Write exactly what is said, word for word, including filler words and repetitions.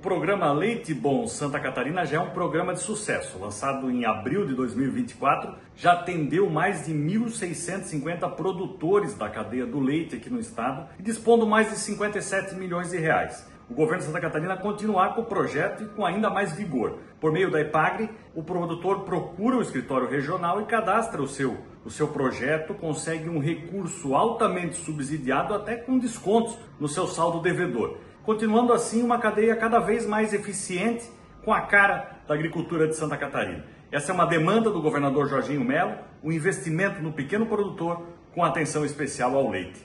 programa Leite Bom Santa Catarina já é um programa de sucesso. Lançado em abril de dois mil e vinte e quatro, já atendeu mais de mil seiscentos e cinquenta produtores da cadeia do leite aqui no estado e dispondo mais de cinquenta e sete milhões de reais. O governo de Santa Catarina continuar com o projeto e com ainda mais vigor. Por meio da EPAGRE, o produtor procura o escritório regional e cadastra o seu, o seu projeto, consegue um recurso altamente subsidiado, até com descontos no seu saldo devedor. Continuando assim uma cadeia cada vez mais eficiente, com a cara da agricultura de Santa Catarina. Essa é uma demanda do governador Jorginho Melo, o investimento no pequeno produtor com atenção especial ao leite.